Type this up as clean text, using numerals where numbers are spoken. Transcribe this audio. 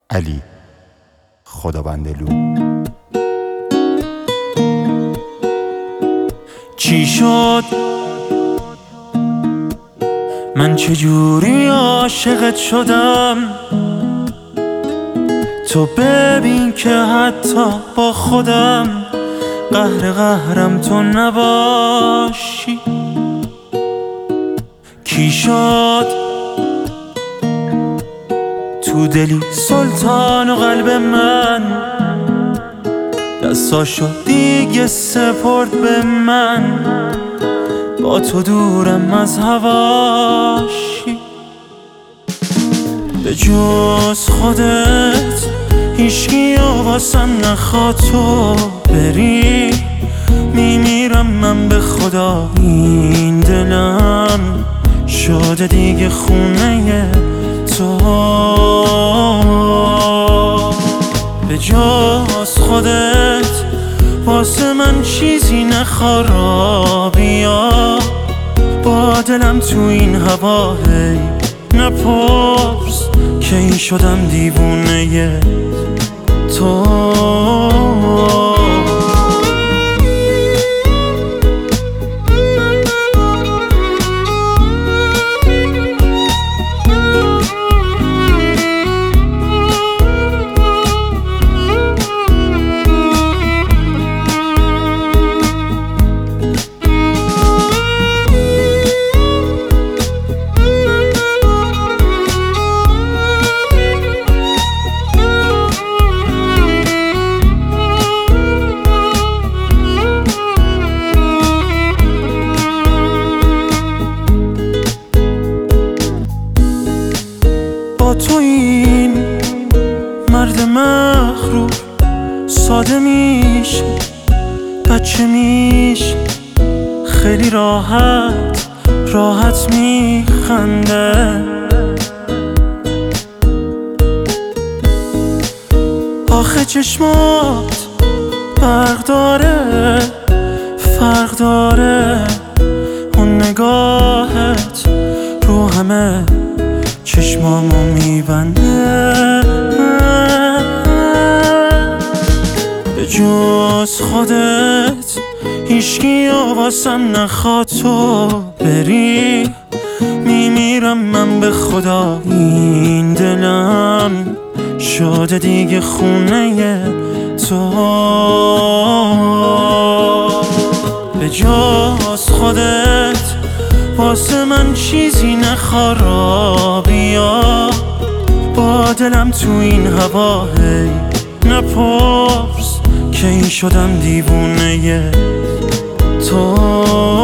علی خداوندلو. چی شد؟ من چجوری عاشقت شدم؟ تو ببین که حتی با خودم قهرم تو نباشی. کی شد؟ تو دلی سلطان و قلب من دستاشو دیگه سپرد به من، با تو دورم از هواشی. به جز خودت هیچکی واسم نخواد تو بری، میمیرم من به خدا. این دلم شده دیگه خونه تو. به جز خودت واسه من چیزی نخواد، بیا با دلم تو این هوا. هی نپرس که این شدم دیوونه تو. تو این مرد مغرور ساده میشه، بچه میشه، خیلی راحت میخنده. آخه چشمات برق داره، اون نگاهت رو همه چشمامو میبنده. به جز خودت هیچکی واسم نخواد تو بری، میمیرم من به خدا. این دلم شده دیگه خونه تو. به جز خودت واسه من چیزی نخواد، بیا با دلم تو این هوا. هی نپرس که این شدم دیوونه تو.